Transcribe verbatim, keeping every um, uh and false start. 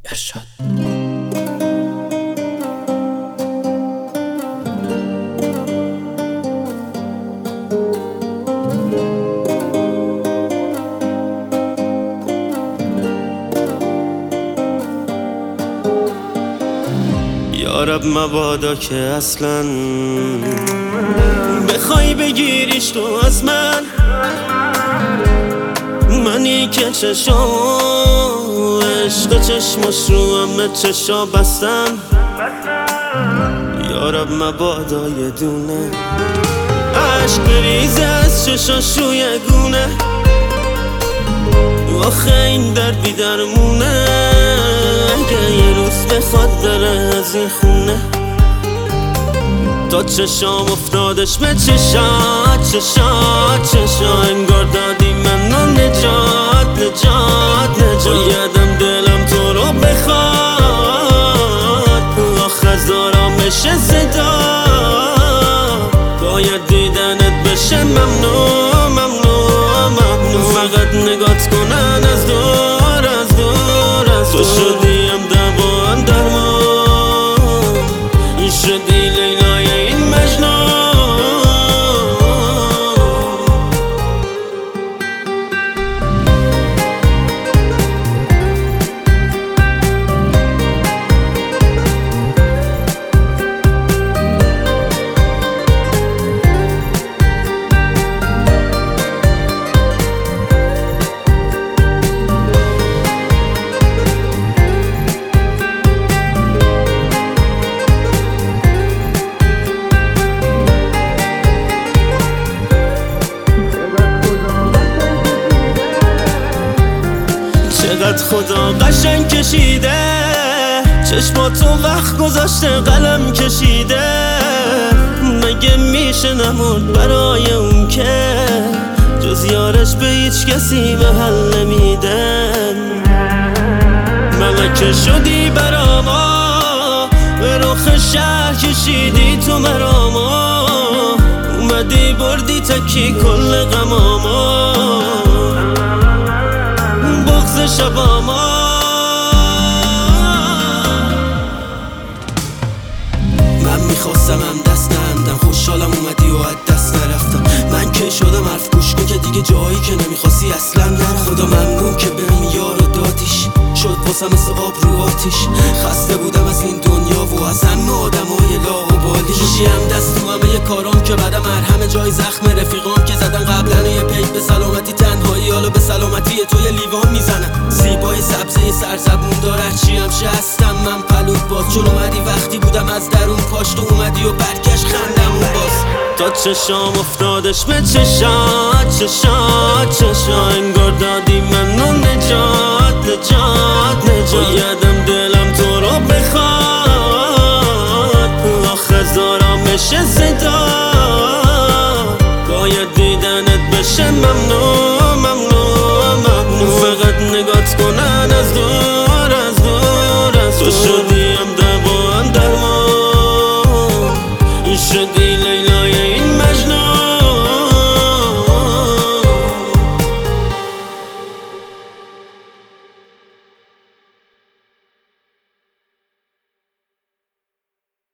ارشاد. یارب مبادا که اصلا بخوای بگیریش تو از من، منی که چشا عشق چشماش رو همه چشا بستن. یارب مبادا یه دونه عشق بریزه از چشاش روی گونه، آخه این درد بی درمونه، اگه یه روز بخواد بره از این خونه. تا چشام افتادش به چشات چشات چشا، انگار دادی منو نجات نجات نجات. یادم دلم تو رو بخواد، آخه زارامش صدا، باید دیدنت بشه ممنون ممنون ممنون. فقط نگات کنن از دور از دور از دور، تو شدیم دوان درمان، این شدی لیلای این مجنون. چقدر خدا قشنگ کشیده، چشماتو وقت گذاشته قلم کشیده. مگه میشه نمرد برای اون که جز یارش به هیچ کسی محل نمیدن. ملکه شدی براما، به رخ شهر کشیدی تو مراما، اومدی بردی تکی کل غماما، بغض شباما. من میخواستم هم دست نندم، خوشحالم اومدی و از دست نرفتم. من که شدم حرف گوش کن که دیگه جایی که نمیخواستی اصلا نرم. خدا ممنون که بهم یارو دادیش، شد واسم مثل آب رو آتیش. خسته بودم از این دنیا و از همه آدمای لاابالی. کشیم دست تو همه یه کارام که بعدم مرهم جای زخم رفیقام که زدن قبلا. یه پیک به سلامتی تنهایی، حالا به سلامتی تو یه لیوان میزنن. زیبای سبزه سرزبون داره چی همشه هستم من پلوت باز، چون اومدی وقتی بودم از درون پاش، تو اومدی و برگشت خندمون باز. تا چشام افتادش به چشات چشات چشا، انگار دادی منو نجات نجات نجات. یادم دلم تو رو بخواد، آخه زارامش صدا، باید دیدنت بشه ممنون